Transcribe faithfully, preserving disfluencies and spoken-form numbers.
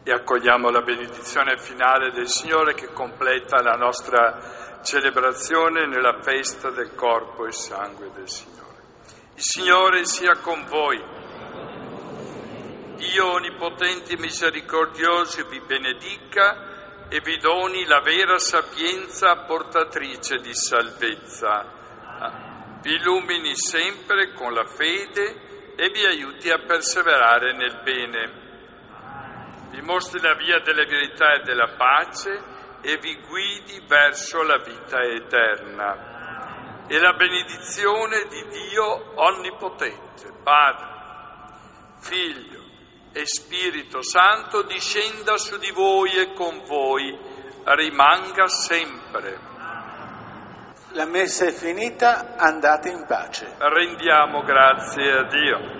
e accogliamo la benedizione finale del Signore che completa la nostra celebrazione nella festa del corpo e sangue del Signore. Il Signore sia con voi. Dio onnipotente e misericordioso vi benedica e vi doni la vera sapienza portatrice di salvezza. Vi illumini sempre con la fede e vi aiuti a perseverare nel bene. Vi mostri la via della verità e della pace e vi guidi verso la vita eterna. E la benedizione di Dio Onnipotente, Padre, Figlio e Spirito Santo discenda su di voi e con voi, rimanga sempre. La messa è finita, andate in pace. Rendiamo grazie a Dio.